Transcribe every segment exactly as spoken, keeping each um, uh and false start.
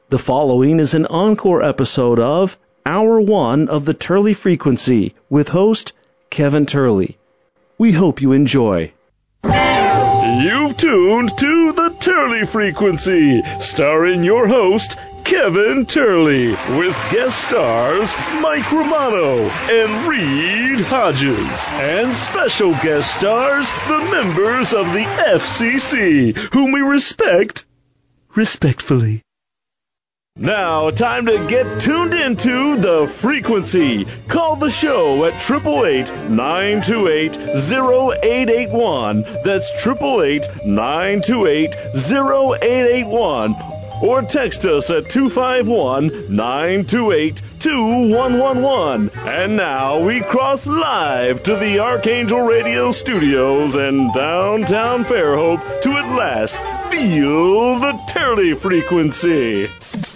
The following is an encore episode of Hour One of the Turley Frequency with host Kevin Turley. We hope you enjoy. You've tuned to the Turley Frequency, starring your host Kevin Turley, with guest stars Mike Romano and Reed Hodges, and special guest stars the members of the F C C, whom we respect respectfully. Now, time to get tuned into The Frequency. Call the show at eight eight eight, nine two eight, zero eight eight one. That's eight eight eight, nine two eight, zero eight eight one. Or text us at two five one, nine two eight, two one one one. And now we cross live to the Archangel Radio Studios in downtown Fairhope to at last feel the Turley Frequency.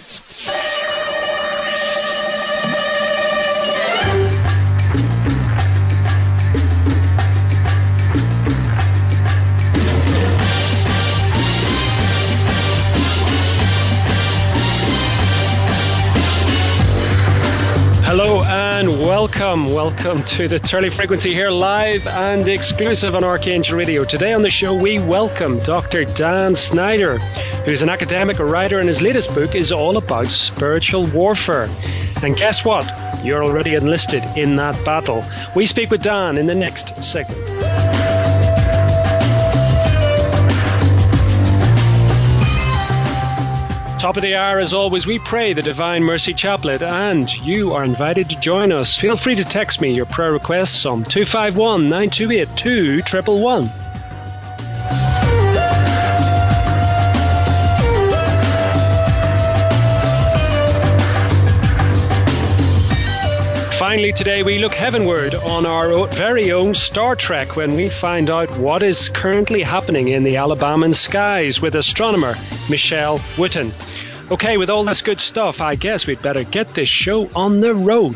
Hello and welcome. Welcome to the Turley Frequency here, live and exclusive on Archangel Radio. Today on the show, we welcome Doctor Dan Snyder, who's an academic, a writer, and his latest book is all about spiritual warfare. And guess what? You're already enlisted in that battle. We speak with Dan in the next segment. Top of the hour, as always, we pray the Divine Mercy Chaplet, and you are invited to join us. Feel free to text me your prayer requests on two five one, nine two eight, two one one one. Finally, today we look heavenward on our very own Star Trek when we find out what is currently happening in the Alabaman skies with astronomer Michelle Wooten. Okay, with all this good stuff, I guess we'd better get this show on the road.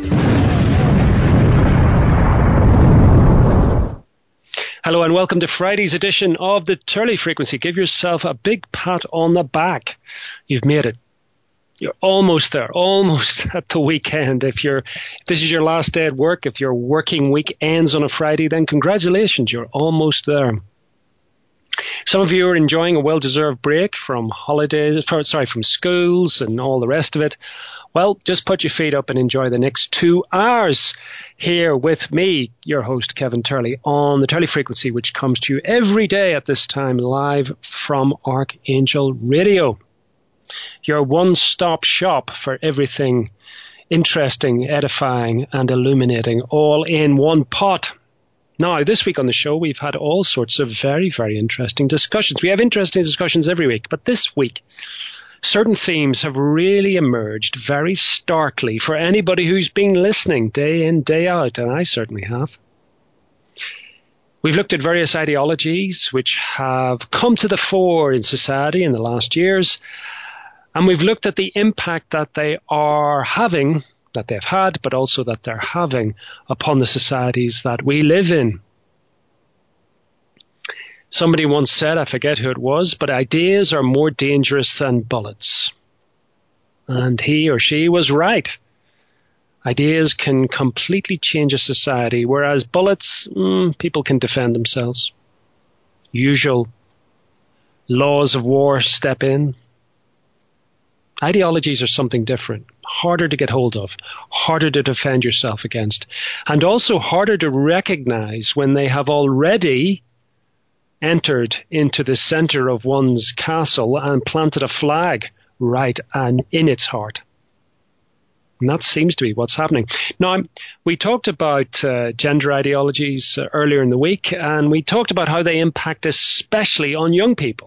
Hello and welcome to Friday's edition of the Turley Frequency. Give yourself a big pat on the back. You've made it. You're almost there, almost at the weekend. If you're, if this is your last day at work, if your working week ends on a Friday, then congratulations, you're almost there. Some of you are enjoying a well-deserved break from holidays, sorry, from schools and all the rest of it. Well, just put your feet up and enjoy the next two hours here with me, your host, Kevin Turley, on the Turley Frequency, which comes to you every day at this time live from Archangel Radio. Your one-stop shop for everything interesting, edifying, and illuminating, all in one pot. Now, this week on the show, we've had all sorts of very, very interesting discussions. We have interesting discussions every week, but this week, certain themes have really emerged very starkly for anybody who's been listening day in, day out, and I certainly have. We've looked at various ideologies which have come to the fore in society in the last years, and we've looked at the impact that they are having, that they've had, but also that they're having upon the societies that we live in. Somebody once said, I forget who it was, but ideas are more dangerous than bullets. And he or she was right. Ideas can completely change a society, whereas bullets, mm, people can defend themselves. Usual laws of war step in. Ideologies are something different, harder to get hold of, harder to defend yourself against, and also harder to recognize when they have already entered into the center of one's castle and planted a flag right and in its heart. And that seems to be what's happening. Now, we talked about uh, gender ideologies uh, earlier in the week, and we talked about how they impact especially on young people.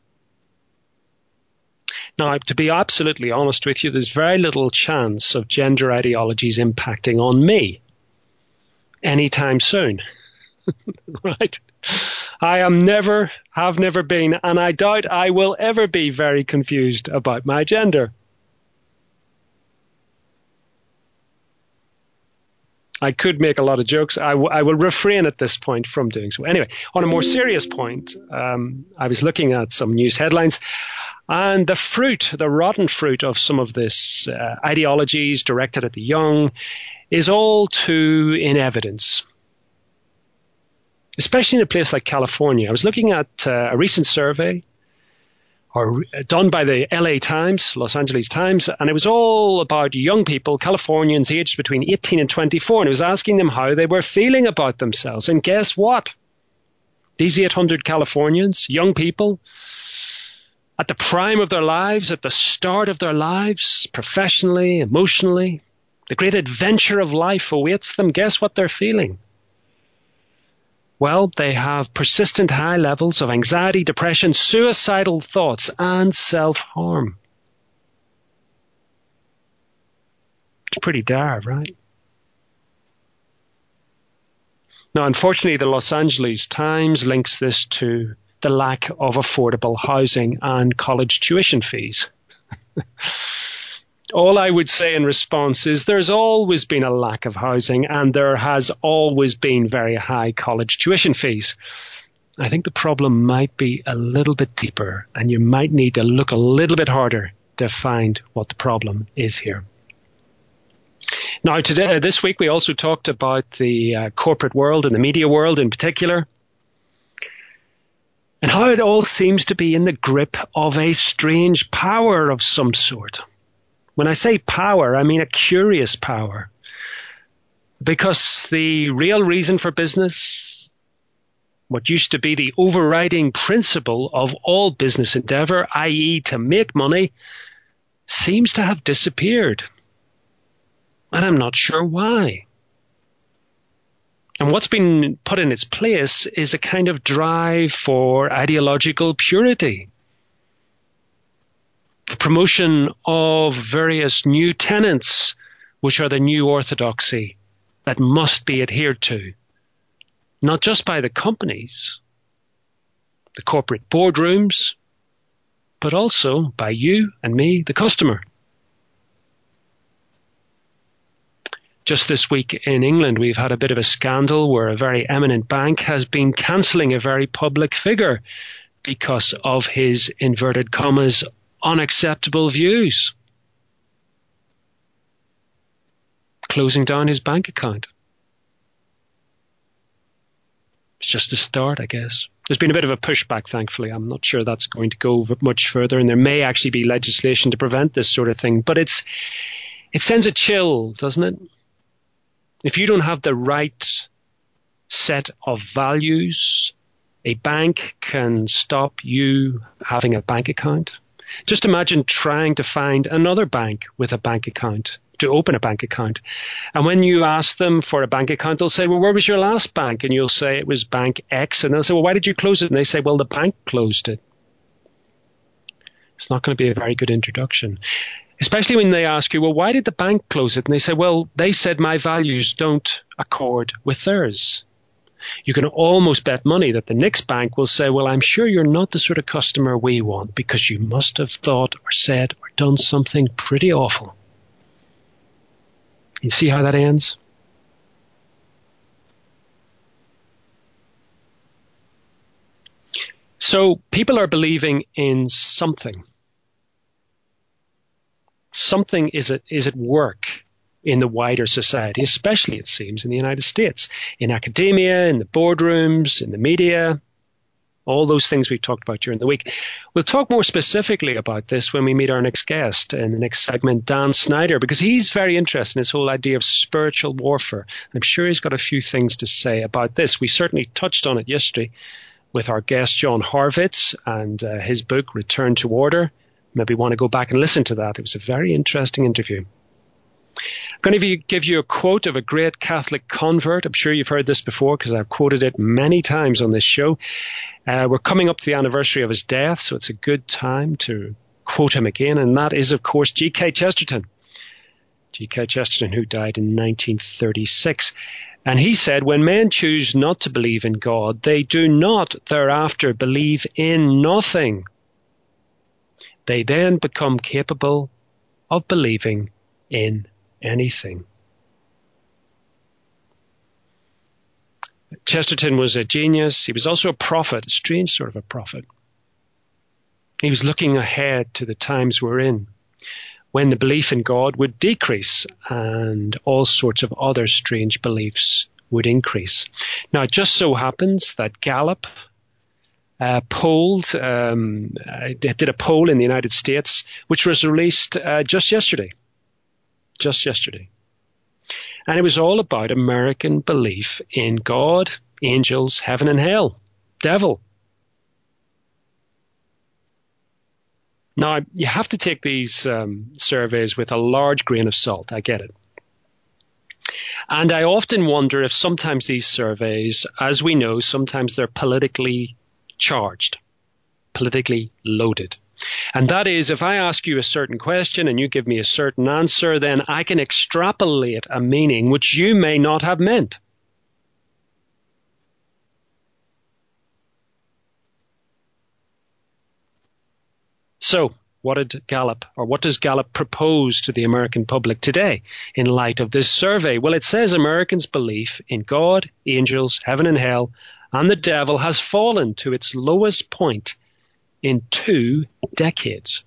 Now, to be absolutely honest with you, there's very little chance of gender ideologies impacting on me anytime soon. Right? I am never, have never been, and I doubt I will ever be very confused about my gender. I could make a lot of jokes. I, w- I will refrain at this point from doing so. Anyway, on a more serious point, um, I was looking at some news headlines. And the fruit, the rotten fruit of some of this uh, ideologies directed at the young is all too in evidence, especially in a place like California. I was looking at uh, a recent survey or done by the L A Times, Los Angeles Times, and it was all about young people, Californians aged between eighteen and twenty-four, and it was asking them how they were feeling about themselves. And guess what? These eight hundred Californians, young people, at the prime of their lives, at the start of their lives, professionally, emotionally, the great adventure of life awaits them. Guess what they're feeling? Well, they have persistent high levels of anxiety, depression, suicidal thoughts, and self-harm. It's pretty dire, right? Now, unfortunately, the Los Angeles Times links this to the lack of affordable housing and college tuition fees. All I would say in response is there's always been a lack of housing and there has always been very high college tuition fees. I think the problem might be a little bit deeper and you might need to look a little bit harder to find what the problem is here. Now, today, this week, we also talked about the uh, corporate world and the media world in particular, and how it all seems to be in the grip of a strange power of some sort. When I say power, I mean a curious power, because the real reason for business, what used to be the overriding principle of all business endeavor, that is to make money, seems to have disappeared. And I'm not sure why. And what's been put in its place is a kind of drive for ideological purity. The promotion of various new tenets, which are the new orthodoxy that must be adhered to, not just by the companies, the corporate boardrooms, but also by you and me, the customer. Just this week in England, we've had a bit of a scandal where a very eminent bank has been cancelling a very public figure because of his, inverted commas, unacceptable views. Closing down his bank account. It's just a start, I guess. There's been a bit of a pushback, thankfully. I'm not sure that's going to go much further, and there may actually be legislation to prevent this sort of thing. But it's it sends a chill, doesn't it? If you don't have the right set of values, a bank can stop you having a bank account. Just imagine trying to find another bank with a bank account, to open a bank account. And when you ask them for a bank account, they'll say, well, where was your last bank? And you'll say it was Bank X. And they'll say, well, why did you close it? And they say, well, the bank closed it. It's not going to be a very good introduction. Especially when they ask you, well, why did the bank close it? And they say, well, they said my values don't accord with theirs. You can almost bet money that the next bank will say, well, I'm sure you're not the sort of customer we want because you must have thought or said or done something pretty awful. You see how that ends? So people are believing in something. Something is at, is at work in the wider society, especially, it seems, in the United States, in academia, in the boardrooms, in the media, all those things we've talked about during the week. We'll talk more specifically about this when we meet our next guest in the next segment, Dan Snyder, because he's very interested in this whole idea of spiritual warfare. I'm sure he's got a few things to say about this. We certainly touched on it yesterday with our guest, John Horvitz, and uh, his book, Return to Order. Maybe want to go back and listen to that. It was a very interesting interview. I'm going to give you a quote of a great Catholic convert. I'm sure you've heard this before because I've quoted it many times on this show. Uh, we're coming up to the anniversary of his death, so it's a good time to quote him again, and that is, of course, G K Chesterton. G K Chesterton, who died in nineteen thirty-six. And he said, when men choose not to believe in God, they do not thereafter believe in nothing. They then become capable of believing in anything. Chesterton was a genius. He was also a prophet, a strange sort of a prophet. He was looking ahead to the times we're in, when the belief in God would decrease and all sorts of other strange beliefs would increase. Now, it just so happens that Gallup uh, polled, um, uh, did a poll in the United States, which was released uh, just yesterday. Just yesterday. And it was all about American belief in God, angels, heaven and hell, devil. Now, you have to take these um, surveys with a large grain of salt. I get it. And I often wonder if sometimes these surveys, as we know, sometimes they're politically charged, politically loaded. And that is, if I ask you a certain question and you give me a certain answer, then I can extrapolate a meaning which you may not have meant. So, what did Gallup, or what does Gallup propose to the American public today in light of this survey? Well, it says Americans' belief in God, angels, heaven and hell, and the devil has fallen to its lowest point in two decades.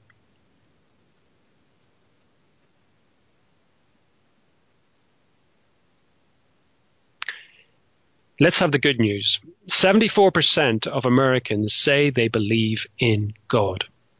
Let's have the good news. seventy-four percent of Americans say they believe in God.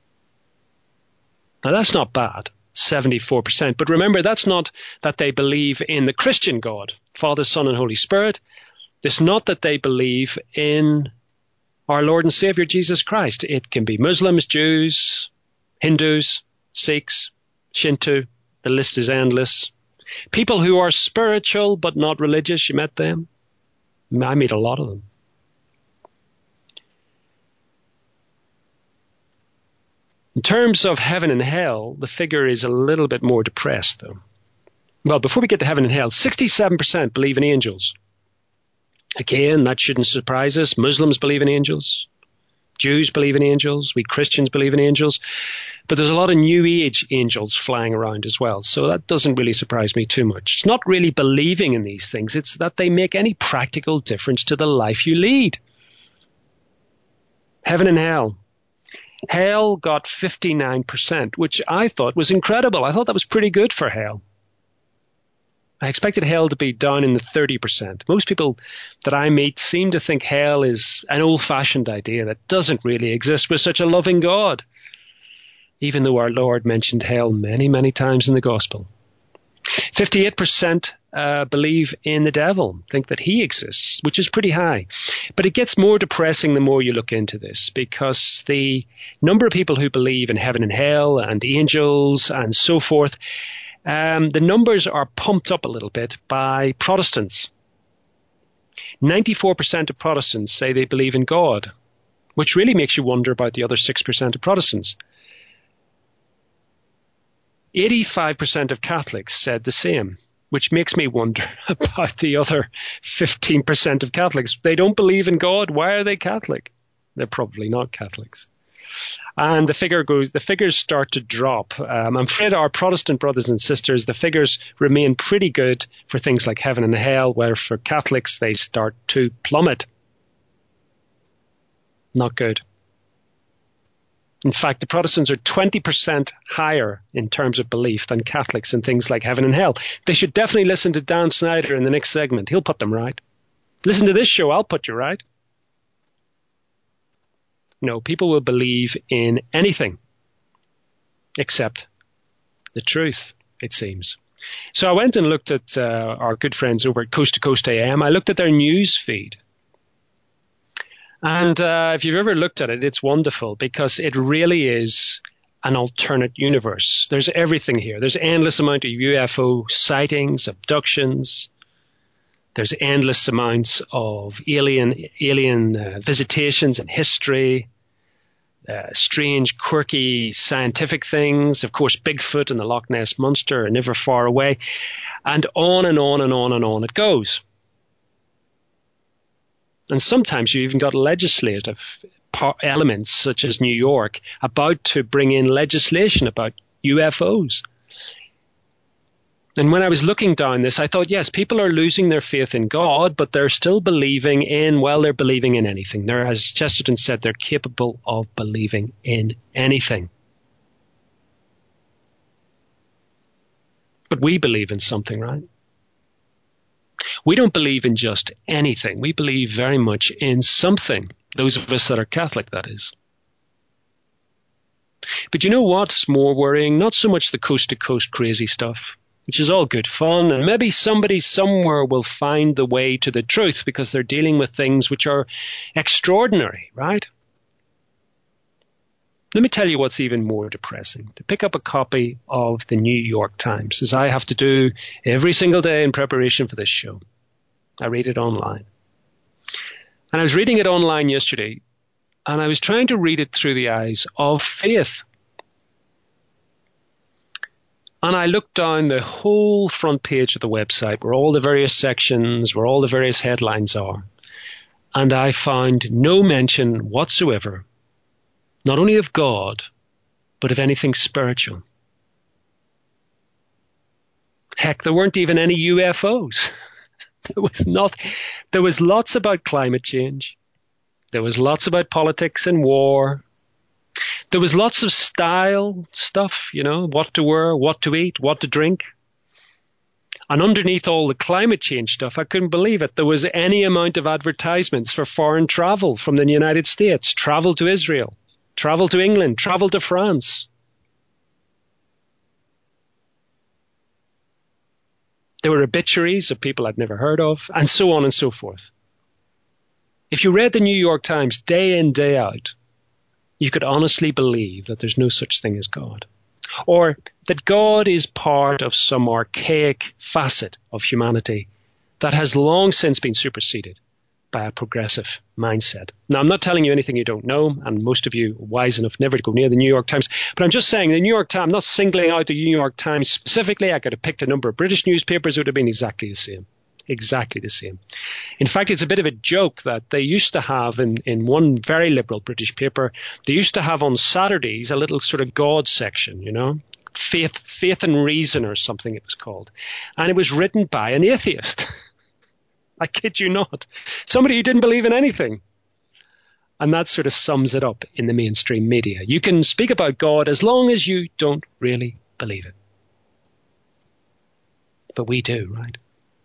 Now, that's not bad, seventy-four percent. But remember, that's not that they believe in the Christian God, Father, Son, and Holy Spirit. It's not that they believe in our Lord and Savior, Jesus Christ. It can be Muslims, Jews, Hindus, Sikhs, Shinto. The list is endless. People who are spiritual but not religious, you met them? I meet a lot of them. In terms of heaven and hell, the figure is a little bit more depressed, though. Well, before we get to heaven and hell, sixty-seven percent believe in angels. Again, that shouldn't surprise us. Muslims believe in angels. Jews believe in angels. We Christians believe in angels. But there's a lot of New Age angels flying around as well. So that doesn't really surprise me too much. It's not really believing in these things. It's that they make any practical difference to the life you lead. Heaven and hell. Hell got fifty-nine percent, which I thought was incredible. I thought that was pretty good for hell. I expected hell to be down in the thirty percent. Most people that I meet seem to think hell is an old-fashioned idea that doesn't really exist with such a loving God, even though our Lord mentioned hell many, many times in the gospel. fifty-eight percent uh, believe in the devil, think that he exists, which is pretty high. But it gets more depressing the more you look into this, because the number of people who believe in heaven and hell and angels and so forth, um, the numbers are pumped up a little bit by Protestants. ninety-four percent of Protestants say they believe in God, which really makes you wonder about the other six percent of Protestants. eighty-five percent of Catholics said the same, which makes me wonder about the other fifteen percent of Catholics. They don't believe in God. Why are they Catholic? They're probably not Catholics. And the figure goes, the figures start to drop. Um, I'm afraid our Protestant brothers and sisters, the figures remain pretty good for things like heaven and hell, where for Catholics they start to plummet. Not good. In fact, the Protestants are twenty percent higher in terms of belief than Catholics in things like heaven and hell. They should definitely listen to Dan Snyder in the next segment. He'll put them right. Listen to this show. I'll put you right. No, people will believe in anything except the truth, it seems. So I went and looked at uh, our good friends over at Coast to Coast A M. I looked at their news feed. And uh, if you've ever looked at it, it's wonderful, because it really is an alternate universe. There's everything here. There's endless amount of U F O sightings, abductions. There's endless amounts of alien alien uh, visitations and history, uh, strange, quirky scientific things. Of course, Bigfoot and the Loch Ness Monster are never far away. And on and on and on and on it goes. And sometimes you even got legislative elements, such as New York, about to bring in legislation about U F Os. And when I was looking down this, I thought, yes, people are losing their faith in God, but they're still believing in, well, they're believing in anything. They're, as Chesterton said, they're capable of believing in anything. But we believe in something, right? We don't believe in just anything. We believe very much in something. Those of us that are Catholic, that is. But you know what's more worrying? Not so much the coast-to-coast crazy stuff, which is all good fun, and maybe somebody somewhere will find the way to the truth because they're dealing with things which are extraordinary, right? Let me tell you what's even more depressing. To pick up a copy of the New York Times, as I have to do every single day in preparation for this show. I read it online. And I was reading it online yesterday, and I was trying to read it through the eyes of faith. And I looked down the whole front page of the website where all the various sections, where all the various headlines are. And I found no mention whatsoever, not only of God, but of anything spiritual. Heck, there weren't even any U F Os. There was not. There was lots about climate change. There was lots about politics and war. There was lots of style stuff, you know, what to wear, what to eat, what to drink. And underneath all the climate change stuff, I couldn't believe it. There was any amount of advertisements for foreign travel from the United States, travel to Israel, travel to England, travel to France. There were obituaries of people I'd never heard of, and so on and so forth. If you read the New York Times day in, day out, you could honestly believe that there's no such thing as God, or that God is part of some archaic facet of humanity that has long since been superseded by a progressive mindset. Now, I'm not telling you anything you don't know, and most of you are wise enough never to go near the New York Times, but I'm just saying the New York Times, I'm not singling out the New York Times specifically. I could have picked a number of British newspapers, it would have been exactly the same. Exactly the same. In fact, it's a bit of a joke that they used to have in, in one very liberal British paper, they used to have on Saturdays a little sort of God section, you know, faith, faith and reason or something it was called. And it was written by an atheist. I kid you not. Somebody who didn't believe in anything. And that sort of sums it up in the mainstream media. You can speak about God as long as you don't really believe it. But we do, right?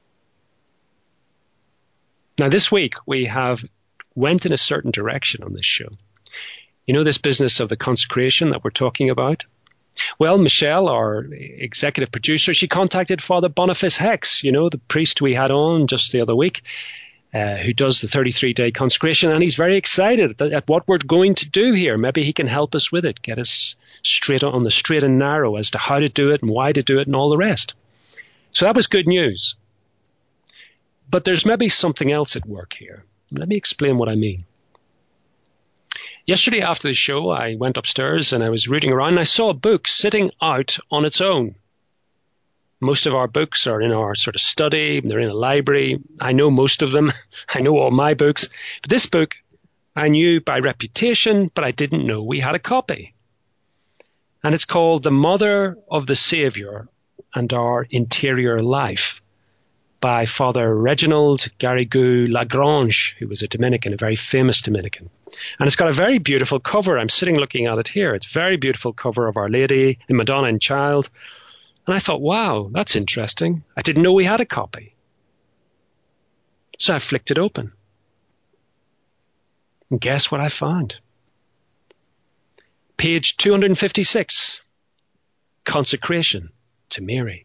Now, this week, we have went in a certain direction on this show. You know this business of the consecration that we're talking about? Well, Michelle, our executive producer, she contacted Father Boniface Hex, you know, the priest we had on just the other week, uh, who does the thirty-three day consecration, and he's very excited at what we're going to do here. Maybe he can help us with it, get us straight on the straight and narrow as to how to do it and why to do it and all the rest. So that was good news. But there's maybe something else at work here. Let me explain what I mean. Yesterday after the show, I went upstairs and I was reading around and I saw a book sitting out on its own. Most of our books are in our sort of study. They're in a library. I know most of them. I know all my books. But this book, I knew by reputation, but I didn't know we had a copy. And it's called The Mother of the Saviour and Our Interior Life, by Father Reginald Garrigou Lagrange, who was a Dominican, a very famous Dominican. And it's got a very beautiful cover. I'm sitting looking at it here. It's a very beautiful cover of Our Lady and Madonna and Child. And I thought, wow, that's interesting. I didn't know we had a copy. So I flicked it open. And guess what I found? Page two hundred fifty-six, Consecration to Mary.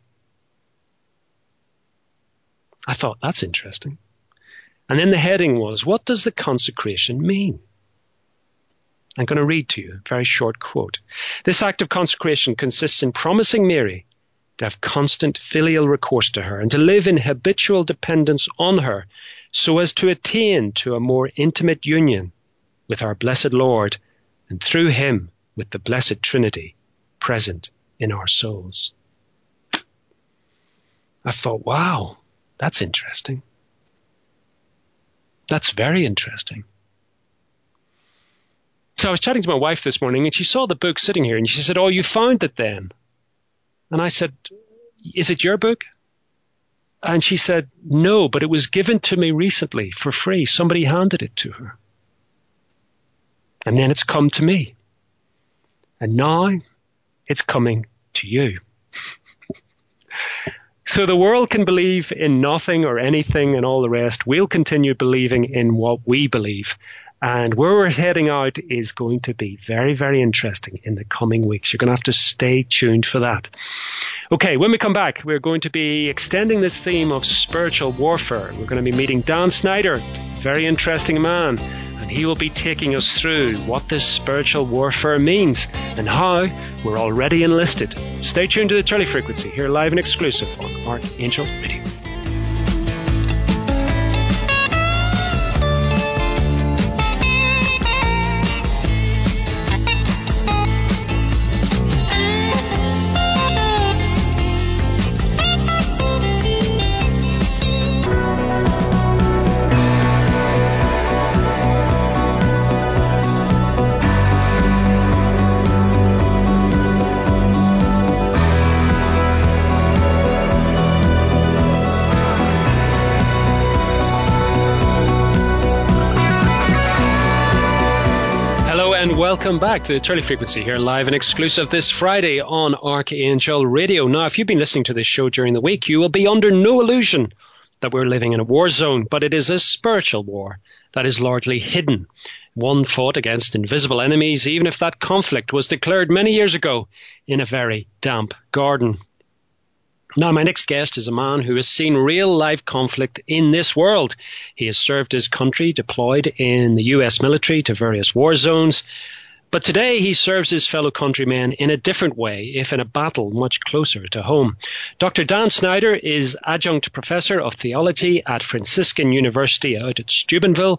I thought, that's interesting. And then the heading was, what does the consecration mean? I'm going to read to you a very short quote. This act of consecration consists in promising Mary to have constant filial recourse to her and to live in habitual dependence on her so as to attain to a more intimate union with our blessed Lord and through him with the blessed Trinity present in our souls. I thought, wow. That's interesting. That's very interesting. So I was chatting to my wife this morning and she saw the book sitting here and she said, oh, you found it then? And I said, is it your book? And she said, no, but it was given to me recently for free. Somebody handed it to her. And then it's come to me. And now it's coming to you. So the world can believe in nothing or anything and all the rest. We'll continue believing in what we believe. And where we're heading out is going to be very, very interesting in the coming weeks. You're going to have to stay tuned for that. Okay, when we come back, we're going to be extending this theme of spiritual warfare. We're going to be meeting Dan Snyder, very interesting man, and he will be taking us through what this spiritual warfare means and how we're already enlisted. Stay tuned to the Turley Frequency here live and exclusive on Archangel Radio. Welcome back to the Turley Frequency here live and exclusive this Friday on Archangel Radio. Now, if you've been listening to this show during the week, you will be under no illusion that we're living in a war zone, but it is a spiritual war that is largely hidden. One fought against invisible enemies, even if that conflict was declared many years ago in a very damp garden. Now, my next guest is a man who has seen real-life conflict in this world. He has served his country, deployed in the U S military to various war zones. But today he serves his fellow countrymen in a different way, if in a battle much closer to home. Doctor Dan Snyder is adjunct professor of theology at Franciscan University out at Steubenville.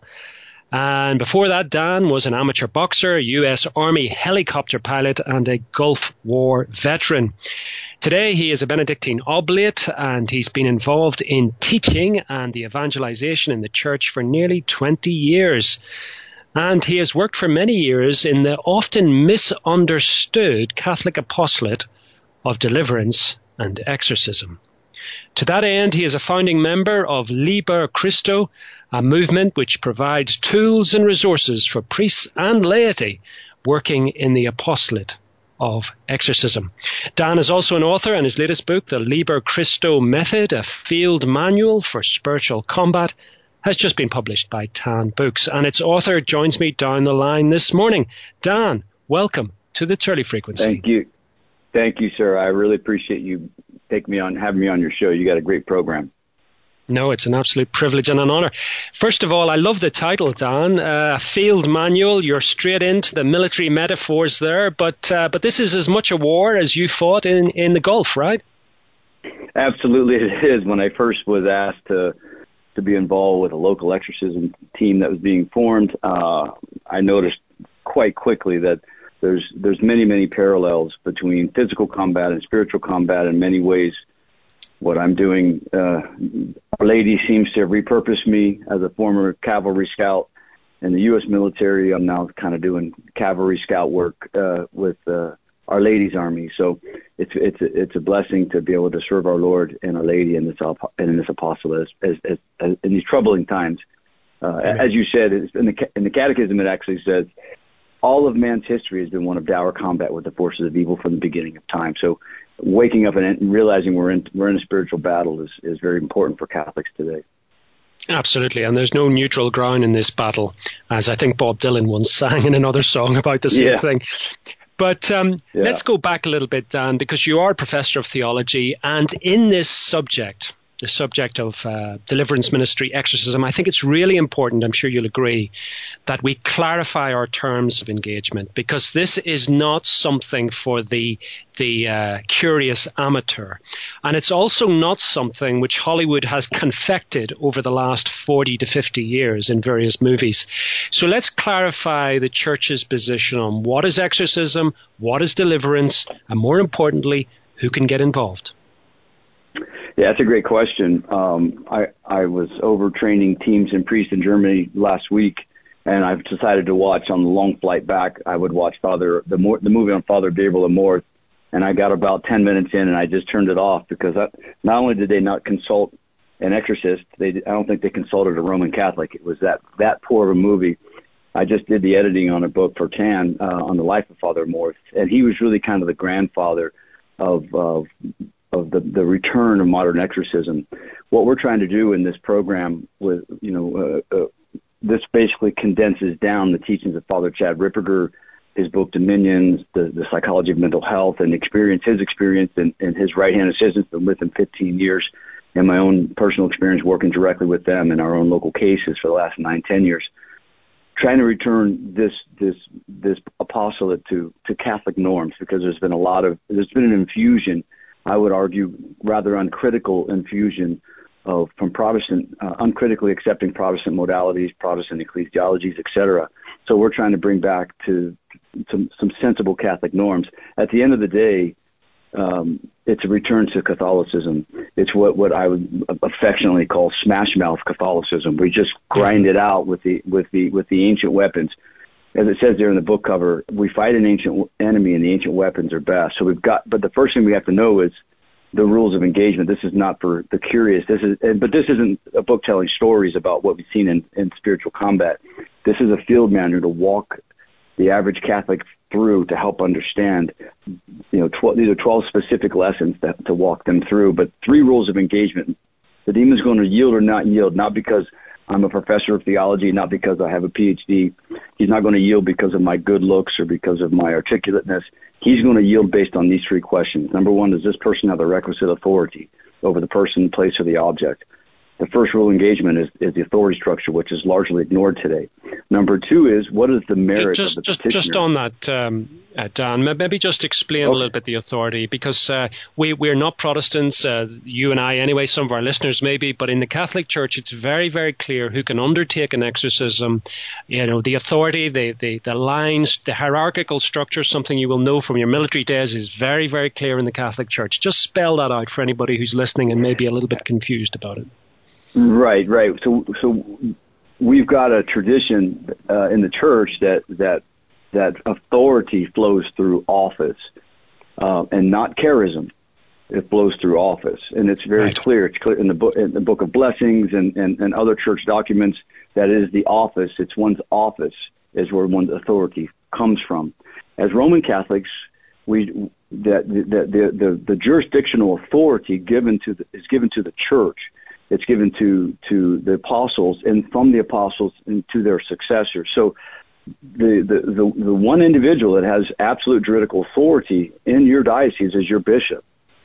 And before that, Dan was an amateur boxer, U S Army helicopter pilot, and a Gulf War veteran. Today, he is a Benedictine oblate, and he's been involved in teaching and the evangelization in the church for nearly twenty years. And he has worked for many years in the often misunderstood Catholic apostolate of deliverance and exorcism. To that end, he is a founding member of Liber Christo, a movement which provides tools and resources for priests and laity working in the apostolate of exorcism. Dan is also an author, and his latest book, The Liber Christo Method, a field manual for spiritual combat, has just been published by Tan Books, and its author joins me down the line this morning. Dan, welcome to the Turley Frequency. Thank you. Thank you, sir. I really appreciate you taking me on, having me on your show. You got a great program. No, it's an absolute privilege and an honor. First of all, I love the title, Dan. Uh, field manual. You're straight into the military metaphors there, but uh, but this is as much a war as you fought in, in the Gulf, right? Absolutely, it is. When I first was asked to to be involved with a local exorcism team that was being formed, uh, I noticed quite quickly that there's there's many, many parallels between physical combat and spiritual combat in many ways. What I'm doing, uh, Our Lady seems to have repurposed me as a former cavalry scout in the U S military. I'm now kind of doing cavalry scout work uh, with uh, Our Lady's Army. So it's it's a, it's a blessing to be able to serve our Lord and Our Lady in this in this apostolate as, as, as, in these troubling times. Uh, as you said, in the in the Catechism, it actually says all of man's history has been one of dour combat with the forces of evil from the beginning of time. So waking up and realizing we're in we're in a spiritual battle is, is very important for Catholics today. Absolutely, and there's no neutral ground in this battle, as I think Bob Dylan once sang in another song about the same yeah. thing. But um, yeah. let's go back a little bit, Dan, because you are a professor of theology, and in this subject, the subject of uh, deliverance ministry, exorcism, I think it's really important, I'm sure you'll agree, that we clarify our terms of engagement, because this is not something for the the uh, curious amateur. And it's also not something which Hollywood has confected over the last forty to fifty years in various movies. So let's clarify the church's position on what is exorcism, what is deliverance, and more importantly, who can get involved. Yeah, that's a great question. Um, I, I was over training teams and priests in Germany last week, and I've decided to watch on the long flight back. I would watch Father the, Mor- the movie on Father Gabriel Amorth, And I got about ten minutes in, and I just turned it off because I, not only did they not consult an exorcist, they I don't think they consulted a Roman Catholic. It was that that poor of a movie. I just did the editing on a book for Tan uh, on the life of Father Morth, and he was really kind of the grandfather of of, of the, the return of modern exorcism. What we're trying to do in this program with, you know, uh, uh, this basically condenses down the teachings of Father Chad Ripperger, his book Dominions, the, the Psychology of Mental Health, and experience, his experience and, and his right-hand assistants, been with him fifteen years, and my own personal experience working directly with them in our own local cases for the last nine, ten years. Trying to return this this this apostolate to, to Catholic norms, because there's been a lot of there's been an infusion, I would argue, rather uncritical infusion of from Protestant, uh, uncritically accepting Protestant modalities, Protestant ecclesiologies, et cetera. So we're trying to bring back to some some sensible Catholic norms. At the end of the day, um, it's a return to Catholicism. It's what, what I would affectionately call smash mouth Catholicism. We just grind it out with the with the with the ancient weapons. As it says there in the book cover, we fight an ancient enemy, and the ancient weapons are best. So we've got, but the first thing we have to know is the rules of engagement. This is not for the curious. This is, but this isn't a book telling stories about what we've seen in, in spiritual combat. This is a field manual to walk the average Catholic through to help understand, you know, twelve, these are twelve specific lessons that, to walk them through, but three rules of engagement. The demon's going to yield or not yield, not because I'm a professor of theology, not because I have a P H D. He's not going to yield because of my good looks or because of my articulateness. He's going to yield based on these three questions. Number one, does this person have the requisite authority over the person, place, or the object? The first rule of engagement is, is the authority structure, which is largely ignored today. Number two is, what is the merit just, of the just, petitioner? Just on that, um, uh, Dan, maybe just explain okay. a little bit the authority, because uh, we, we're not Protestants, uh, you and I anyway, some of our listeners maybe, but in the Catholic Church it's very, very clear who can undertake an exorcism. You know, the authority, the, the, the lines, the hierarchical structure, something you will know from your military days, is very, very clear in the Catholic Church. Just spell that out for anybody who's listening and maybe a little bit confused about it. Right, right. So, so we've got a tradition uh, in the church that that that authority flows through office, uh, and not charism. It flows through office, and it's very right. clear. It's clear in the book, in the Book of Blessings, and, and, and other church documents, that it is the office. It's one's office is where one's authority comes from. As Roman Catholics, we that the the the, the jurisdictional authority given to the, is given to the church. It's given to, to the apostles, and from the apostles and to their successors. So the, the, the, the one individual that has absolute juridical authority in your diocese is your bishop.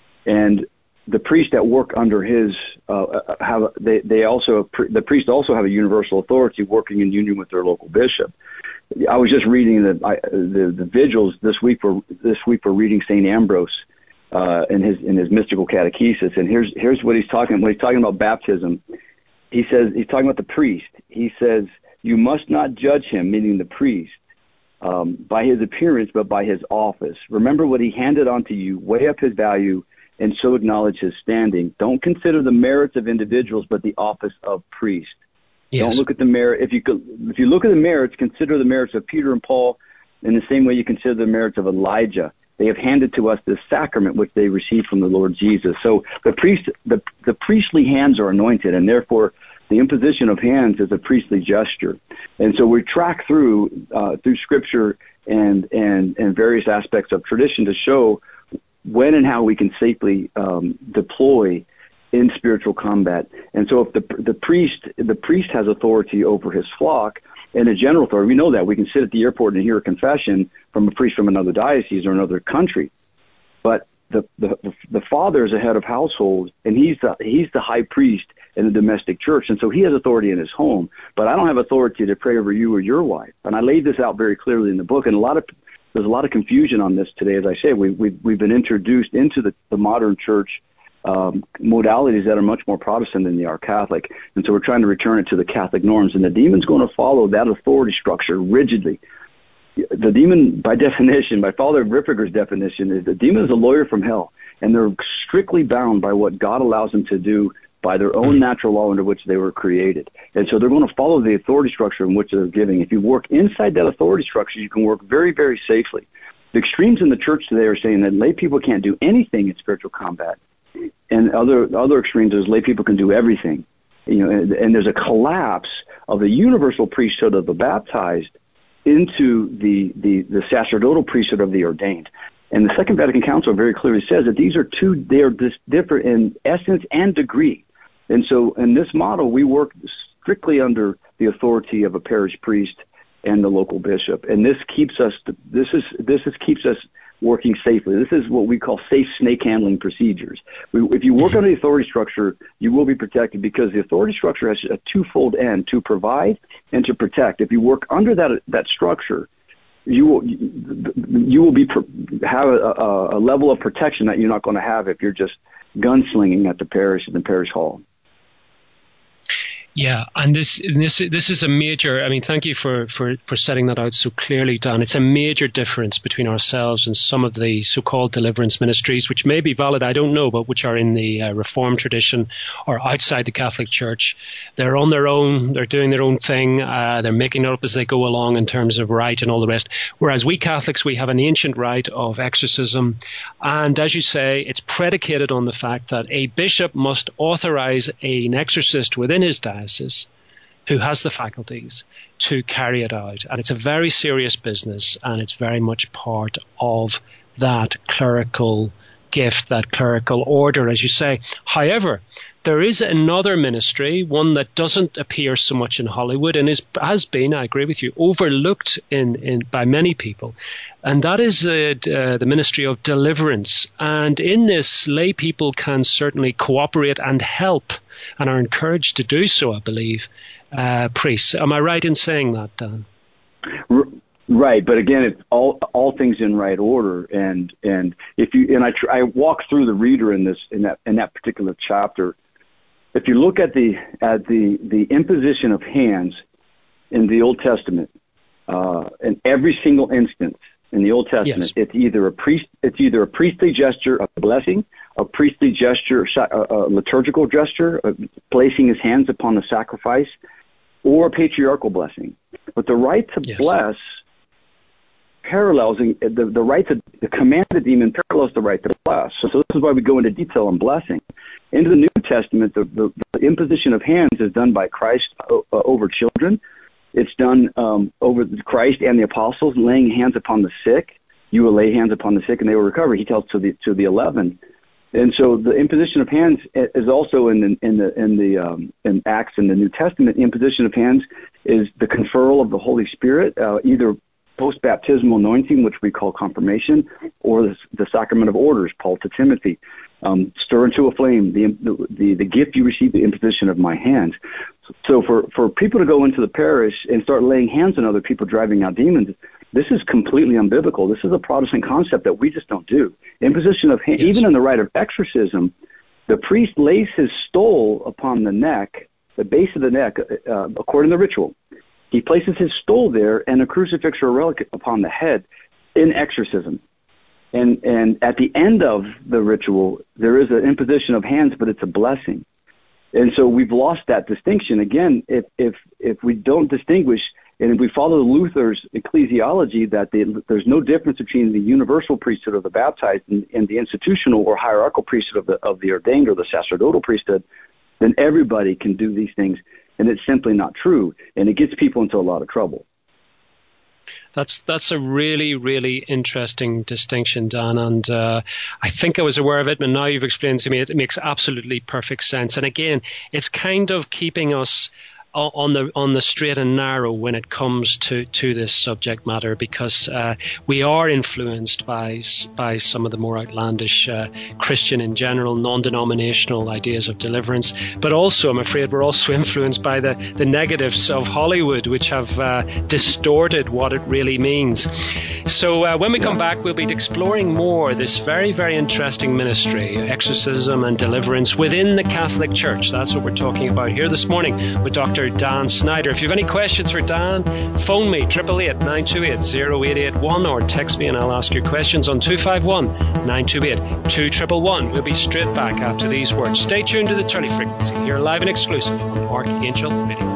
And the priests that work under his, uh, have, they, they also, the priests also have a universal authority working in union with their local bishop. I was just reading the, I, the, the vigils this week. For, this week we're reading Saint Ambrose. Uh, in his in his mystical catechesis, and here's here's what he's talking when he's talking about baptism. He says he's talking about the priest. He says, you must not judge him, meaning the priest, um, by his appearance, but by his office. Remember what he handed on to you. Weigh up his value, and so acknowledge his standing. Don't consider the merits of individuals, but the office of priest. Yes. Don't look at the merit. If you if you look at the merits, consider the merits of Peter and Paul in the same way you consider the merits of Elijah. They have handed to us this sacrament which they received from the Lord Jesus. So the priest, the, the priestly hands are anointed, and therefore the imposition of hands is a priestly gesture. And so we track through uh, through Scripture and and and various aspects of tradition to show when and how we can safely um, deploy in spiritual combat. And so if the the priest the priest has authority over his flock, and a general authority, we know that. We can sit at the airport and hear a confession from a priest from another diocese or another country. But the the, the father is a head of household, and he's the he's the high priest in the domestic church, and so he has authority in his home. But I don't have authority to pray over you or your wife. And I laid this out very clearly in the book, and a lot of there's a lot of confusion on this today. As I say, we, we've, we've been introduced into the, the modern church Um, modalities that are much more Protestant than they are Catholic. And so we're trying to return it to the Catholic norms. And the demon's going to follow that authority structure rigidly. The demon, by definition, by Father Ripperger's definition, is the demon is a lawyer from hell. And they're strictly bound by what God allows them to do by their own natural law under which they were created. And so they're going to follow the authority structure in which they're giving. If you work inside that authority structure, you can work very, very safely. The extremes in the church today are saying that lay people can't do anything in spiritual combat, and other other extremes is lay people can do everything. You know, and, and there's a collapse of the universal priesthood of the baptized into the, the, the sacerdotal priesthood of the ordained. And the Second Vatican Council very clearly says that these are two, they are dis- different in essence and degree. And so in this model, we work strictly under the authority of a parish priest and the local bishop. And this keeps us, this is, this is, keeps us working safely. This is what we call safe snake handling procedures. We, if you work under the authority structure, you will be protected because the authority structure has a twofold end, to provide and to protect. If you work under that that structure, you will you will be have a, a level of protection that you're not going to have if you're just gunslinging at the parish and the parish hall. Yeah, and this this this is a major. I mean, thank you for, for, for setting that out so clearly, Dan. It's a major difference between ourselves and some of the so-called deliverance ministries, which may be valid, I don't know, but which are in the uh, Reformed tradition or outside the Catholic Church. They're on their own. They're doing their own thing. Uh, they're making it up as they go along in terms of rite and all the rest. Whereas we Catholics, we have an ancient rite of exorcism, and as you say, it's predicated on the fact that a bishop must authorize an exorcist within his diocese who has the faculties to carry it out. And it's a very serious business, and it's very much part of that clerical gift, that clerical order, as you say. However, there is another ministry, one that doesn't appear so much in Hollywood and is, has been, I agree with you, overlooked in, in by many people, and that is uh, uh, the ministry of deliverance. And in this, lay people can certainly cooperate and help, and are encouraged to do so, I believe, uh, priests. Am I right in saying that, Dan? Right, but again, it's all all things in right order, and and if you and I tr- I walk through the reader in this in that in that particular chapter. If you look at the at the the imposition of hands in the Old Testament, uh, in every single instance in the Old Testament, yes. it's either a priest, it's either a priestly gesture of blessing, a priestly gesture, a, a liturgical gesture, of placing his hands upon the sacrifice, or a patriarchal blessing. But the right to yes. bless parallels the, the right to the command of the demon parallels the right to bless. So, so this is why we go into detail on blessing. Into the New Testament, the, the, the imposition of hands is done by Christ o- over children. It's done um, over Christ and the apostles, laying hands upon the sick. You will lay hands upon the sick, and they will recover. He tells to the to the eleven, and so the imposition of hands is also in the in the in the um, in Acts in the New Testament. The imposition of hands is the conferral of the Holy Spirit, uh, either post-baptismal anointing, which we call confirmation, or the, the sacrament of orders, Paul to Timothy. Um, stir into a flame the, the the gift you receive, the imposition of my hands. So for, for people to go into the parish and start laying hands on other people driving out demons, this is completely unbiblical. This is a Protestant concept that we just don't do. Imposition of hands, yes. Even in the rite of exorcism, the priest lays his stole upon the neck, the base of the neck, uh, according to the ritual. He places his stole there and a crucifix or a relic upon the head in exorcism. And and at the end of the ritual, there is an imposition of hands, but it's a blessing. And so we've lost that distinction. Again, if if if we don't distinguish, and if we follow Luther's ecclesiology that the, there's no difference between the universal priesthood of the baptized and, and the institutional or hierarchical priesthood of the of the ordained or the sacerdotal priesthood, then everybody can do these things, and it's simply not true, and it gets people into a lot of trouble. That's that's a really, really interesting distinction, Dan, and uh, I think I was aware of it, but now you've explained to me, it makes absolutely perfect sense. And again, it's kind of keeping us on the on the straight and narrow when it comes to, to this subject matter, because uh, we are influenced by by some of the more outlandish uh, Christian in general, non-denominational ideas of deliverance, but also I'm afraid we're also influenced by the, the negatives of Hollywood, which have uh, distorted what it really means. So uh, when we come back, we'll be exploring more this very, very interesting ministry, exorcism and deliverance within the Catholic Church. That's what we're talking about here this morning with Doctor Dan Snyder. If you have any questions for Dan, phone me, eight eight eight, nine two eight, zero eight eight one, or text me and I'll ask your questions on two five one, nine two eight, two one one one. We'll be straight back after these words. Stay tuned to the Turley Frequency, here live and exclusive on Archangel Radio.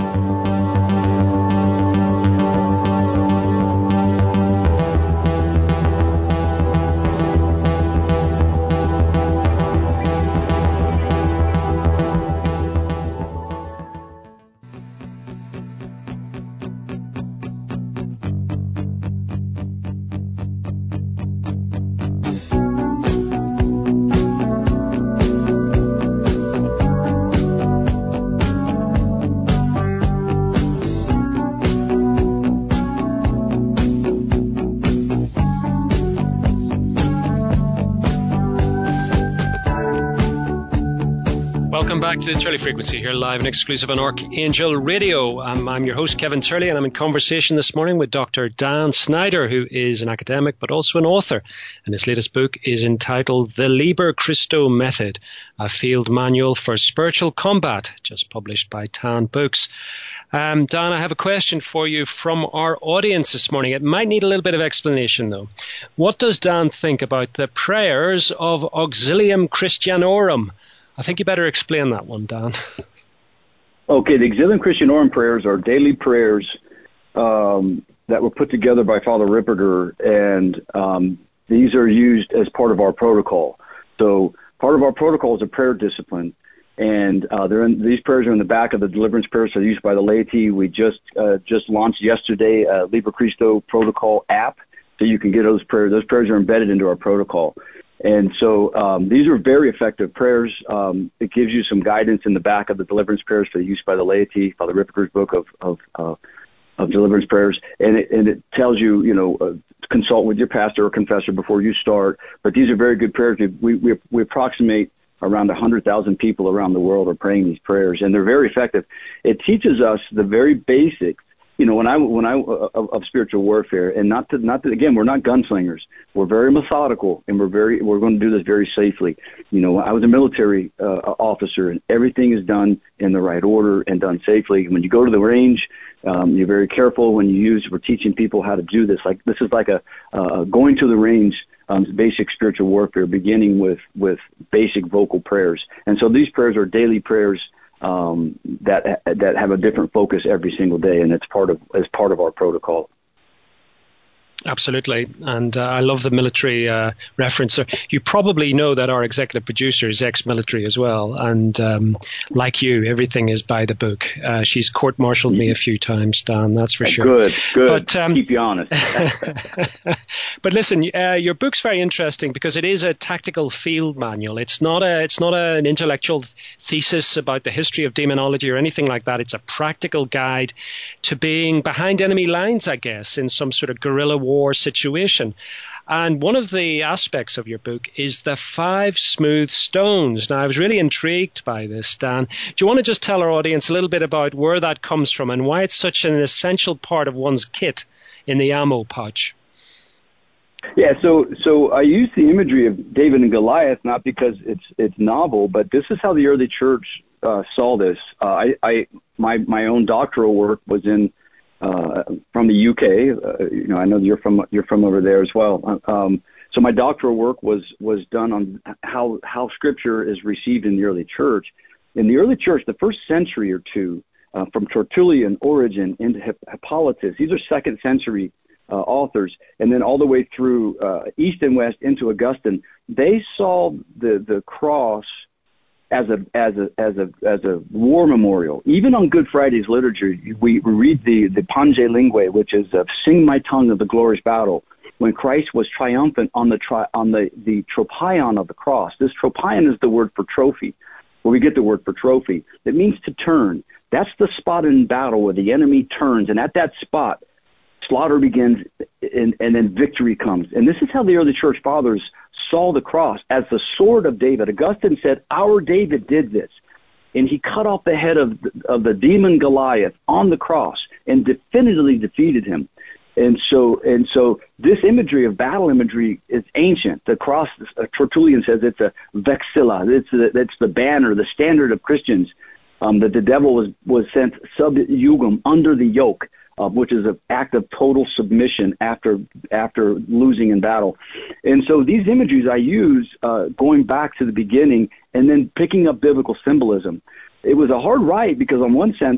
Welcome back to the Turley Frequency here live and exclusive on Archangel Radio. Um, I'm your host, Kevin Turley, and I'm in conversation this morning with Doctor Dan Snyder, who is an academic but also an author. And his latest book is entitled The Liber Christo Method, a field manual for spiritual combat, just published by Tan Books. Um, Dan, I have a question for you from our audience this morning. It might need a little bit of explanation, though. What does Dan think about the prayers of Auxilium Christianorum? I think you better explain that one, Dan. Okay, the Auxilium Christianorum prayers are daily prayers um, that were put together by Father Ripperger, and um, these are used as part of our protocol. So part of our protocol is a prayer discipline, and uh, they're in, these prayers are in the back of the deliverance prayers that are used by the laity. We just uh, just launched yesterday a Liber Christo protocol app, so you can get those prayers. Those prayers are embedded into our protocol. And so um, these are very effective prayers. Um, it gives you some guidance in the back of the deliverance prayers for use by the laity, Father Ripperger's book of of, uh, of deliverance prayers, and it, and it tells you, you know, uh, consult with your pastor or confessor before you start. But these are very good prayers. We we, we approximate around one hundred thousand people around the world are praying these prayers, and they're very effective. It teaches us the very basics. You know, when I when I uh, of, of spiritual warfare, and not to not to, again, we're not gunslingers. We're very methodical, and we're very we're going to do this very safely. You know, I was a military uh, officer, and everything is done in the right order and done safely. When you go to the range, um, you're very careful when you use. We're teaching people how to do this. Like this is like a uh, going to the range. Um, basic spiritual warfare, beginning with with basic vocal prayers, and so these prayers are daily prayers. Um, that that have a different focus every single day, and it's part of as part of our protocol. Absolutely, and uh, I love the military uh, reference. So you probably know that our executive producer is ex-military as well, and um, like you, everything is by the book. Uh, she's court-martialed me a few times, Dan, that's for sure. Good, good. But, um, keep you honest. But listen, uh, your book's very interesting because it is a tactical field manual. It's not a, it's not a, an intellectual thesis about the history of demonology or anything like that. It's a practical guide to being behind enemy lines, I guess, in some sort of guerrilla war situation. And one of the aspects of your book is the five smooth stones. Now, I was really intrigued by this, Dan. Do you want to just tell our audience a little bit about where that comes from and why it's such an essential part of one's kit in the ammo pouch? Yeah, so so I use the imagery of David and Goliath not because it's it's novel, but this is how the early church uh, saw this. Uh, I, I my my own doctoral work was in Uh, from the U K, uh, you know, I know you're from you're from over there as well. Um, so my doctoral work was was done on how how Scripture is received in the early church. In the early church, the first century or two, uh, from Tertullian, Origen, into Hippolytus, these are second century uh, authors, and then all the way through uh, East and West into Augustine. They saw the the cross as a as a as a as a war memorial. Even on Good Friday's liturgy, we, we read the the Pange Lingue, which is uh, "Sing my tongue of the glorious battle." When Christ was triumphant on the tri- on the the tropion of the cross. This tropion is the word for trophy, where we get the word for trophy. It means to turn. That's the spot in battle where the enemy turns, and at that spot, slaughter begins, and, and then victory comes. And this is how the early church fathers saw the cross as the sword of David. Augustine said, our David did this. And he cut off the head of, of the demon Goliath on the cross and definitively defeated him. And so and so this imagery of battle imagery is ancient. The cross, uh, Tertullian says it's a vexilla. It's, a, it's the banner, the standard of Christians, um, that the devil was, was sent sub jugum, under the yoke. Uh, which is an act of total submission after after losing in battle. And so these imageries I use uh, going back to the beginning and then picking up biblical symbolism. It was a hard write because on one sense,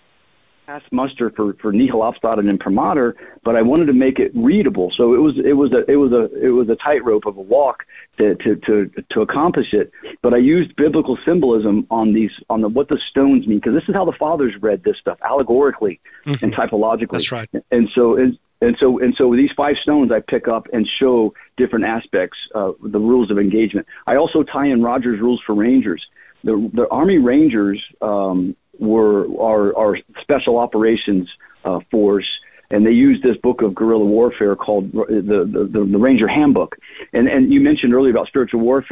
passed muster for, for nihil obstat and imprimatur, but I wanted to make it readable. So it was it was a it was a it was a tightrope of a walk to, to, to, to accomplish it. But I used biblical symbolism on these on the what the stones mean, because this is how the fathers read this stuff, allegorically mm-hmm. and typologically. That's right. And so and, and so and so these five stones I pick up and show different aspects of the rules of engagement. I also tie in Roger's rules for Rangers. The the Army Rangers um, were our our special operations uh, force, and they used this book of guerrilla warfare called the the, the, the Ranger Handbook. And and you mentioned earlier about spiritual warfare.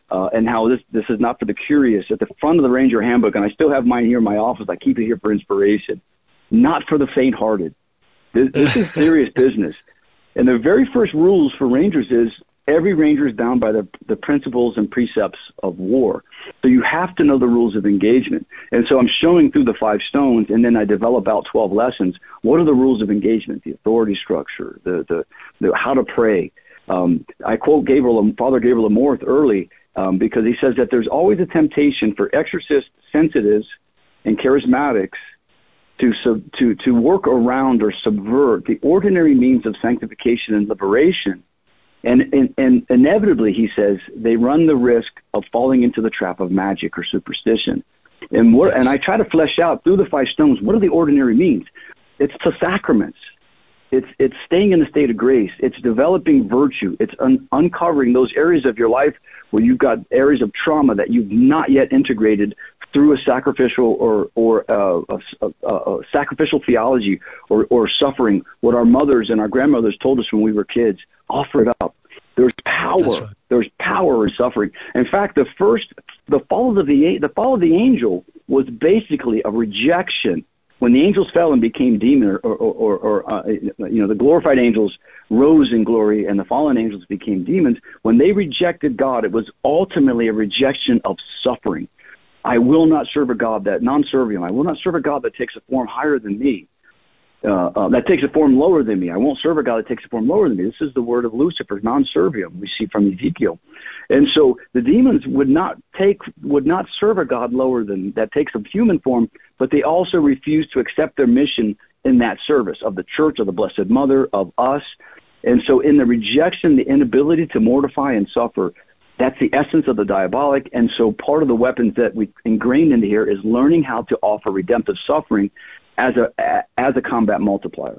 uh, and how this this is not for the curious. At the front of the Ranger Handbook, and I still have mine here in my office. I keep it here for inspiration. Not for the faint-hearted. This, this is serious business. And the very first rules for Rangers is every Ranger is bound by the, the principles and precepts of war. So you have to know the rules of engagement. And so I'm showing through the five stones, and then I develop out twelve lessons. What are the rules of engagement? The authority structure, the the, the how to pray. Um, I quote Gabriel, Father Gabriel Amorth early um, because he says that there's always a temptation for exorcists, sensitives, and charismatics to sub, to to work around or subvert the ordinary means of sanctification and liberation. And, and, and inevitably, he says, they run the risk of falling into the trap of magic or superstition. And what, and I try to flesh out through the five stones, what are the ordinary means? It's the sacraments. It's it's staying in the state of grace. It's developing virtue. It's un- uncovering those areas of your life where you've got areas of trauma that you've not yet integrated through a sacrificial or or uh, a, a, a sacrificial theology or, or suffering. What our mothers and our grandmothers told us when we were kids. Offer it up. There's power. Right. There's power in suffering. In fact, the first, the fall of the the fall of the angel was basically a rejection. When the angels fell and became demon, or, or, or, or uh, you know, the glorified angels rose in glory, and the fallen angels became demons. When they rejected God, it was ultimately a rejection of suffering. I will not serve a God that non-serviam. I will not serve a God that takes a form higher than me. Uh, uh, that takes a form lower than me. I won't serve a God that takes a form lower than me. This is the word of Lucifer, non-serviam, we see from Ezekiel. And so the demons would not take, would not serve a God lower than, that takes a human form, but they also refused to accept their mission in that service of the church, of the Blessed Mother, of us. And so in the rejection, the inability to mortify and suffer, that's the essence of the diabolic. And so part of the weapons that we ingrained into here is learning how to offer redemptive suffering as a as a combat multiplier.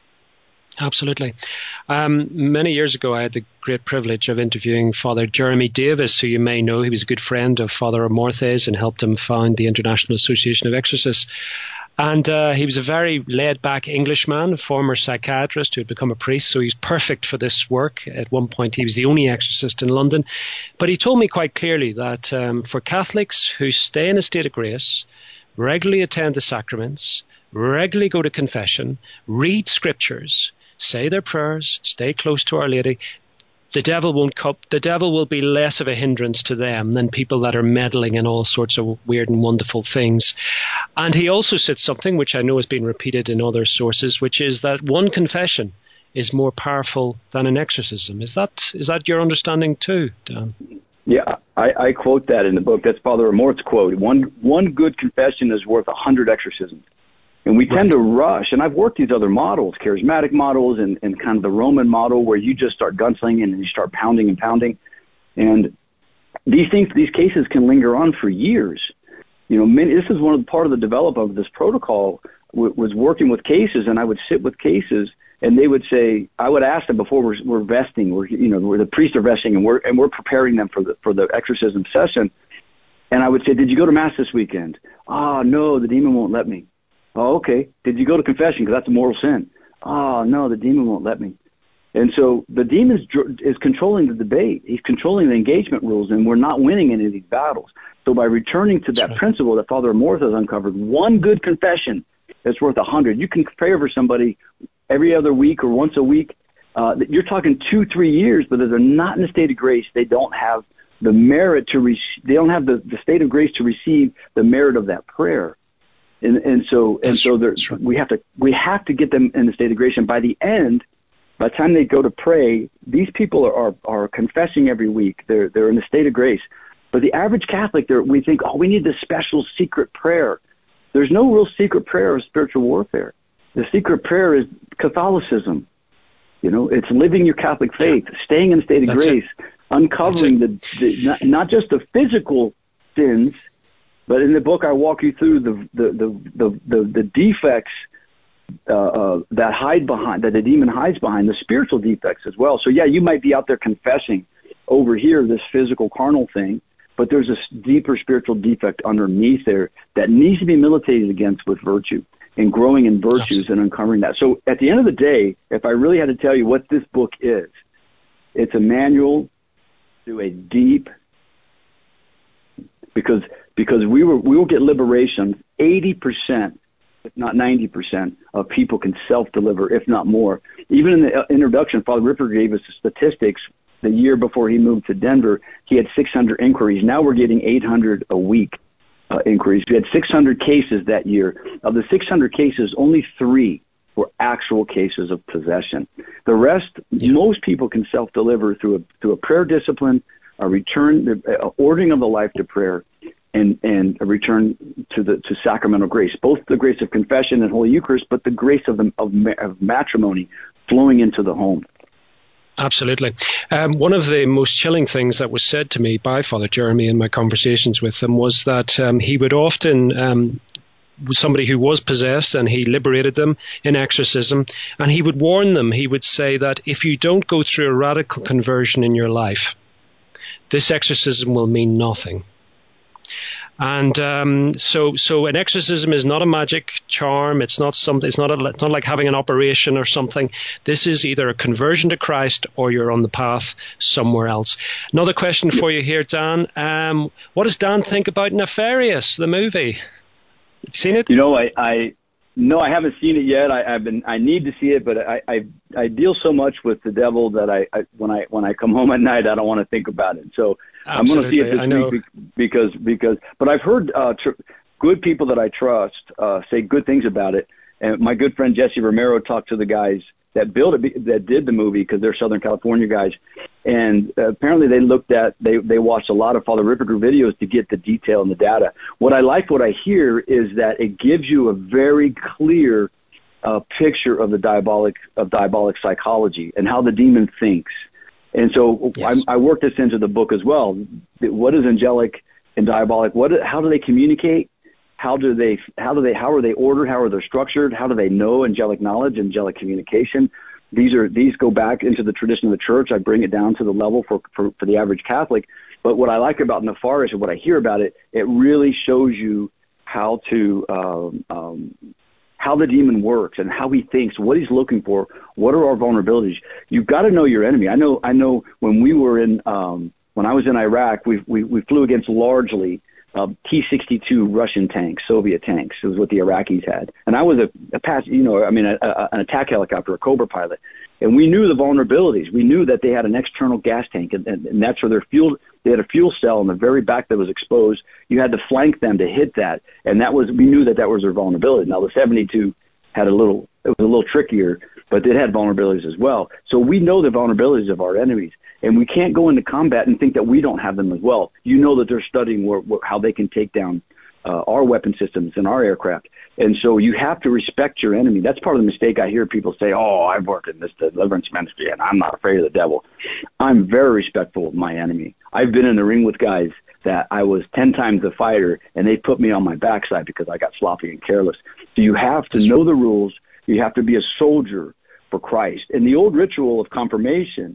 Absolutely. Um, many years ago, I had the great privilege of interviewing Father Jeremy Davis, who you may know. He was a good friend of Father Amorth's and helped him found the International Association of Exorcists. And uh, he was a very laid-back Englishman, a former psychiatrist who had become a priest, so he's perfect for this work. At one point, he was the only exorcist in London. But he told me quite clearly that um, for Catholics who stay in a state of grace, regularly attend the sacraments, regularly go to confession, read scriptures, say their prayers, stay close to Our Lady, the devil won't come, the devil will be less of a hindrance to them than people that are meddling in all sorts of weird and wonderful things. And he also said something which I know has been repeated in other sources, which is that one confession is more powerful than an exorcism. Is that is that your understanding too, Dan? Yeah, I, I quote that in the book. That's Father Amorth's quote. One one good confession is worth a hundred exorcisms. And we tend to rush, and I've worked these other models, charismatic models and, and kind of the Roman model where you just start gunslinging and you start pounding and pounding. And these things, these cases can linger on for years. You know, many, this is one of the part of the development of this protocol w- was working with cases, and I would sit with cases, and they would say, I would ask them before we're, we're vesting, we're, you know, we're the priests are vesting, and we're and we're preparing them for the for the exorcism session. And I would say, did you go to Mass this weekend? Ah, oh, no, the demon won't let me. Oh, okay. Did you go to confession? Because that's a mortal sin. Oh, no, the demon won't let me. And so the demon is controlling the debate. He's controlling the engagement rules, and we're not winning any of these battles. So by returning to that right. principle that Father Amorth has uncovered, one good confession is worth a hundred. You can pray over somebody every other week or once a week. Uh, you're talking two, three years, but if they're not in a state of grace, they don't have the merit to re- they don't have the, the state of grace to receive the merit of that prayer. And, and so, and so there, we have to, we have to get them in the state of grace. And by the end, by the time they go to pray, these people are, are, are confessing every week. They're, they're in the state of grace. But the average Catholic, we think, oh, we need this special secret prayer. There's no real secret prayer of spiritual warfare. The secret prayer is Catholicism. You know, it's living your Catholic faith, staying in the state of That's grace, it. uncovering the, the not, not just the physical sins, but in the book, I walk you through the the the the, the, the defects uh, uh, that hide behind, that the demon hides behind, the spiritual defects as well. So yeah, you might be out there confessing over here this physical carnal thing, but there's this deeper spiritual defect underneath there that needs to be militated against with virtue and growing in virtues Absolutely. And uncovering that. So at the end of the day, if I really had to tell you what this book is, it's a manual to a deep because because we were we will get liberation. eighty percent, if not ninety percent, of people can self-deliver, if not more. Even in the introduction, Father Ripper gave us the statistics. The year before he moved to Denver, he had six hundred inquiries. Now we're getting eight hundred a week uh, inquiries. We had six hundred cases that year. Of the six hundred cases, only three were actual cases of possession. The rest, yeah. most people can self-deliver through a through a prayer discipline, a return, a ordering of the life to prayer, and and a return to the to sacramental grace, both the grace of confession and Holy Eucharist, but the grace of the of, of matrimony flowing into the home. Absolutely. Um, one of the most chilling things that was said to me by Father Jeremy in my conversations with him was that um, he would often, um, was somebody who was possessed, and he liberated them in exorcism, and he would warn them. He would say that if you don't go through a radical conversion in your life, this exorcism will mean nothing. And um, so, so an exorcism is not a magic charm. It's not something. It's not. A, it's not like having an operation or something. This is either a conversion to Christ or you're on the path somewhere else. Another question for you here, Dan. Um, what does Dan think about Nefarious, the movie? Have you seen it? You know, I, I no, I haven't seen it yet. I, I've been. I need to see it, but I, I, I deal so much with the devil that I, I, when I, when I come home at night, I don't want to think about it. So. Absolutely. I'm going to see it this week because, because, but I've heard uh, tr- good people that I trust uh, say good things about it. And my good friend Jesse Romero talked to the guys that built it, that did the movie, because they're Southern California guys. And uh, apparently they looked at, they, they watched a lot of Father Ripperger videos to get the detail and the data. What I like, what I hear is that it gives you a very clear uh, picture of the diabolic, of diabolic psychology and how the demon thinks. And so yes. I, I worked this into the book as well. What is angelic and diabolic? What? How do they communicate? How do they? How do they? How are they ordered? How are they structured? How do they know angelic knowledge, angelic communication? These are these go back into the tradition of the church. I bring it down to the level for for, for the average Catholic. But what I like about Nefarious and what I hear about it, it really shows you how to. Um, um, how the demon works and how he thinks, what he's looking for, what are our vulnerabilities. You've got to know your enemy. I know, I know when we were in, um, when I was in Iraq, we, we, we flew against largely uh, T sixty-two Russian tanks, Soviet tanks. It was what the Iraqis had. And I was a, a pass, you know, I mean, a, a, an attack helicopter, a Cobra pilot. And we knew the vulnerabilities. We knew that they had an external gas tank, and, and, and that's where their fuel, they had a fuel cell in the very back that was exposed. You had to flank them to hit that. And that was, we knew that that was their vulnerability. Now the seventy-two had a little, it was a little trickier, but it had vulnerabilities as well. So we know the vulnerabilities of our enemies, and we can't go into combat and think that we don't have them as well. You know that they're studying where, where, how they can take down uh, our weapon systems and our aircraft. And so you have to respect your enemy. That's part of the mistake I hear people say, oh, I've worked in this deliverance ministry and I'm not afraid of the devil. I'm very respectful of my enemy. I've been in the ring with guys that I was ten times a fighter and they put me on my backside because I got sloppy and careless. So you have to know the rules. You have to be a soldier for Christ. And the old ritual of confirmation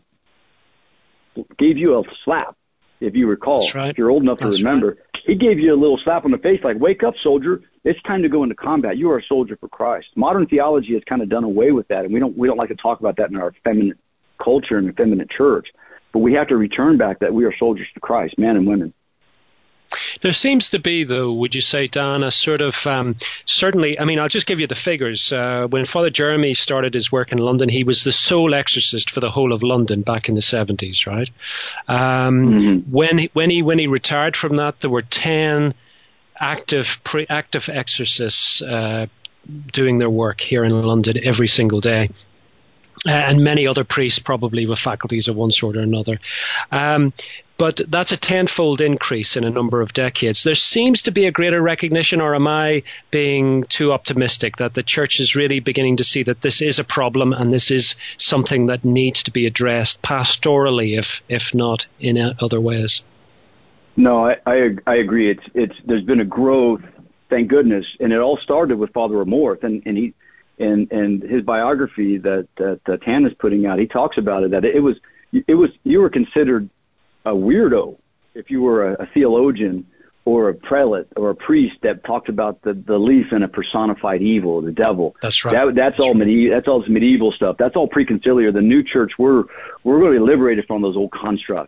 gave you a slap, if you recall. That's right. If you're old enough to That's remember. Right. He gave you a little slap on the face like, wake up, soldier. It's time to go into combat. You are a soldier for Christ. Modern theology has kind of done away with that, and we don't we don't like to talk about that in our feminine culture and the feminine church. But we have to return back that we are soldiers to Christ, men and women. There seems to be, though, would you say, Dan, a sort of, um, certainly, I mean, I'll just give you the figures. Uh, when Father Jeremy started his work in London, he was the sole exorcist for the whole of London back in the seventies, right? Um, mm-hmm. When he, when he when he retired from that, there were ten active pre, active exorcists uh, doing their work here in London every single day. Uh, and many other priests probably with faculties of one sort or another. Um, but that's a tenfold increase in a number of decades. There seems to be a greater recognition, or am I being too optimistic, that the church is really beginning to see that this is a problem and this is something that needs to be addressed pastorally, if if not in other ways? No, I, I, I agree. It's it's there's been a growth, thank goodness, and it all started with Father Amorth, and, and he and and his biography that that, that Tan is putting out. He talks about it that it was it was you were considered a weirdo if you were a, a theologian or a prelate or a priest that talked about the belief in a personified evil, the devil. That's right. That, that's, that's all right. medieval. That's all medieval stuff. That's all preconciliar. The new church, we're we're really liberated from those old constructs.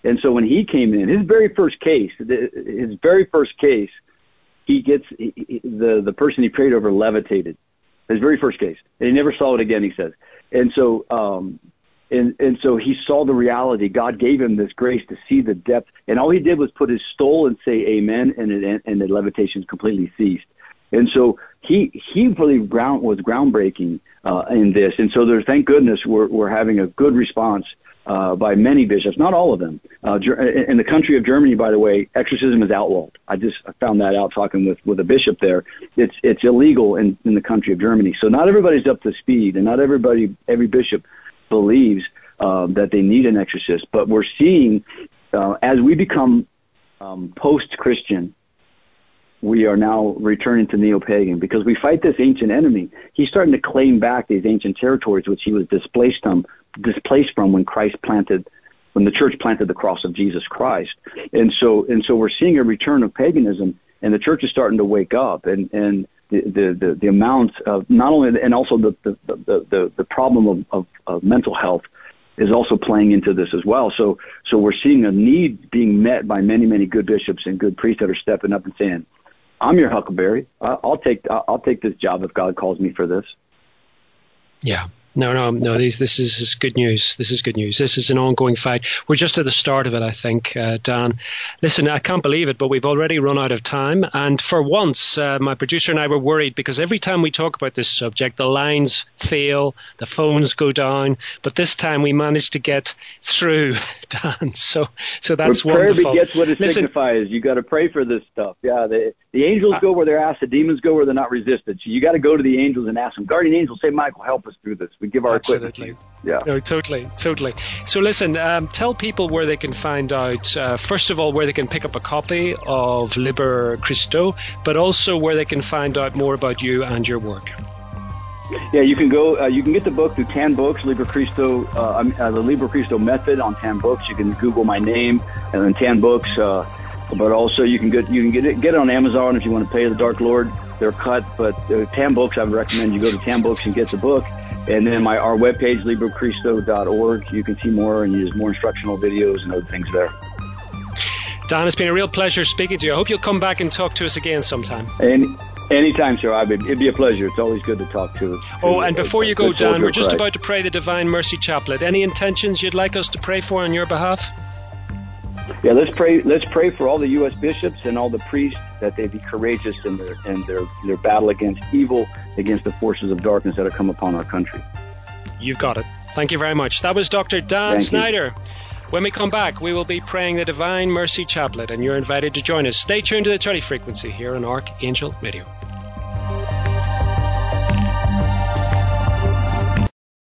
And so when he came in, his very first case, his very first case, he gets the the person he prayed over levitated. His very first case, and he never saw it again. He says, and so um, and and so he saw the reality. God gave him this grace to see the depth, and all he did was put his stole and say amen, and it, and the levitation completely ceased. And so he he really ground was groundbreaking uh, in this. And so there's thank goodness we're we're having a good response uh, by many bishops, not all of them. Uh, in the country of Germany, by the way, exorcism is outlawed. I just found that out talking with, with a bishop there. It's it's illegal in, in the country of Germany. So not everybody's up to speed, and not everybody every bishop believes um, that they need an exorcist. But we're seeing uh, as we become um, post-Christian, we are now returning to neo-pagan because we fight this ancient enemy. He's starting to claim back these ancient territories which he was displaced from, displaced from when Christ planted, when the church planted the cross of Jesus Christ. And so, and so we're seeing a return of paganism, and the church is starting to wake up. And and the the the, the amount of not only and also the the the the, the problem of, of, of mental health is also playing into this as well. So so we're seeing a need being met by many many good bishops and good priests that are stepping up and saying, I'm your Huckleberry. I'll take I'll take this job if God calls me for this. Yeah. No, no, no. This, this is, this is good news. This is good news. This is an ongoing fight. We're just at the start of it, I think, uh, Dan. Listen, I can't believe it, but we've already run out of time. And for once, uh, my producer and I were worried because every time we talk about this subject, the lines fail, the phones go down. But this time we managed to get through, Dan. So, so that's well, prayer wonderful. Prayer begets what it Listen, signifies. You got to pray for this stuff. Yeah, the the angels go where they're asked. The demons go where they're not resisted. So you got to go to the angels and ask them. Guardian angels, say, Michael, help us through this. We give our Absolutely. equipment. Yeah. No, totally, totally. So listen, um, tell people where they can find out, uh, first of all, where they can pick up a copy of Liber Christo, but also where they can find out more about you and your work. Yeah, you can go, uh, you can get the book through Tan Books, Liber Christo, uh, uh, the Liber Christo method on Tan Books. You can Google my name and then Tan Books, uh, but also you can get, you can get it, get it on Amazon if you want to pay the Dark Lord. They're cut, but uh, Tan Books, I would recommend you go to Tan Books and get the book. And then my our webpage, liber christo dot org, you can see more and use more instructional videos and other things there. Dan, it's been a real pleasure speaking to you. I hope you'll come back and talk to us again sometime. Any, anytime, sir. I would, it'd be a pleasure. It's always good to talk to. to oh, and before a, you go, Dan, we're just Christ. about to pray the Divine Mercy Chaplet. Any intentions you'd like us to pray for on your behalf? Yeah, let's pray. Let's pray for all the U S bishops and all the priests that they be courageous in their in their their battle against evil, against the forces of darkness that have come upon our country. You've got it. Thank you very much. That was Doctor Dan Thank Snyder. You. When we come back, we will be praying the Divine Mercy Chaplet, and you're invited to join us. Stay tuned to the Turley Frequency here on Archangel Radio.